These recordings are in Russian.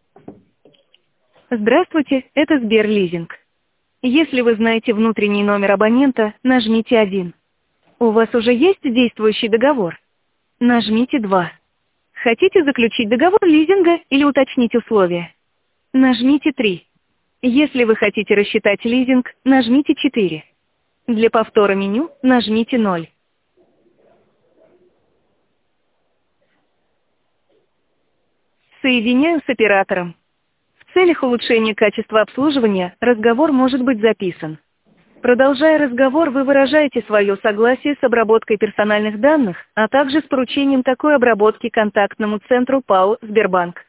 Здравствуйте, это Сберлизинг. Если вы знаете внутренний номер абонента, нажмите 1. У вас уже есть действующий договор? Нажмите 2. Хотите заключить договор лизинга или уточнить условия? Нажмите 3. Если вы хотите рассчитать лизинг, нажмите 4. Для повтора меню нажмите 0. Соединяю с оператором. В целях улучшения качества обслуживания разговор может быть записан. Продолжая разговор, вы выражаете свое согласие с обработкой персональных данных, а также с поручением такой обработки контактному центру ПАО «Сбербанк».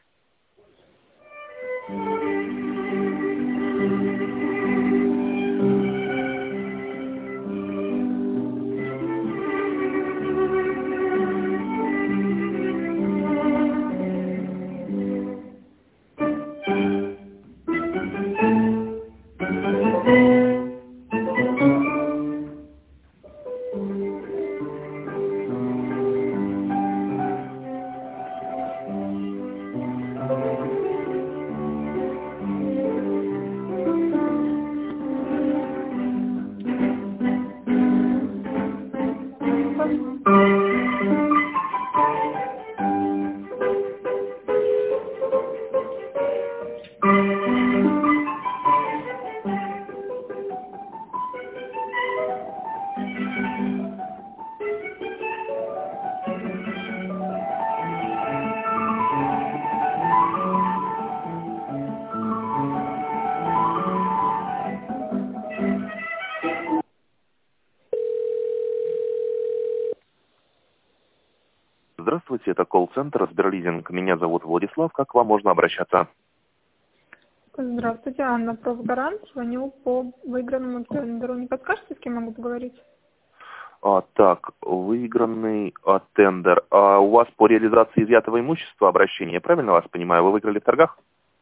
Здравствуйте, это колл-центр Сберлизинг. Меня зовут Владислав. Как к вам можно обращаться? Здравствуйте, Анна, профгарант. Звоню по выигранному тендеру. Не подскажете, с кем могу поговорить? Так, выигранный тендер. У вас по реализации изъятого имущества обращение, правильно вас понимаю? Вы выиграли в торгах?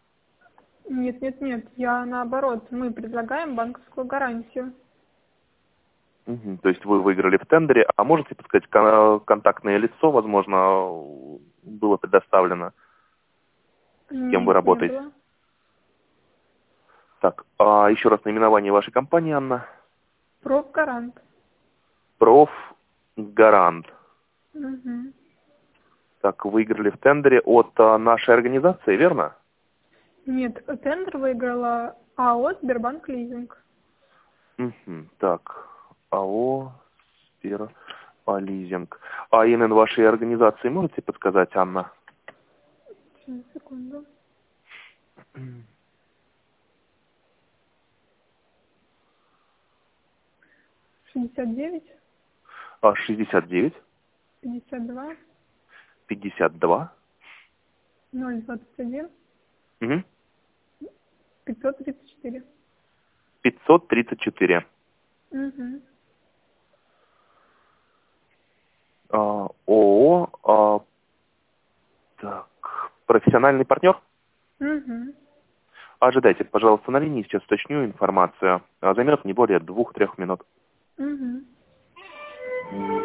Нет. Я наоборот. Мы предлагаем банковскую гарантию. То есть вы выиграли в тендере. А можете подсказать, контактное лицо, возможно, было предоставлено? С кем вы Нет, не работаете? было. Так, еще раз наименование вашей компании, Анна. Профгарант. Профгарант. Угу. Так, выиграли в тендере от нашей организации, верно? Нет, тендер выиграла АО «Сбербанк Лизинг». Так, АО «Сберлизинг». А ИНН вашей организации можете подсказать, Анна? Сейчас, секунду. 69 69 52 52 021 534. 534. Угу. ООО, так, профессиональный партнер? Угу. Ожидайте, пожалуйста, на линии, сейчас уточню информацию. Займет не более 2-3 минут. Угу.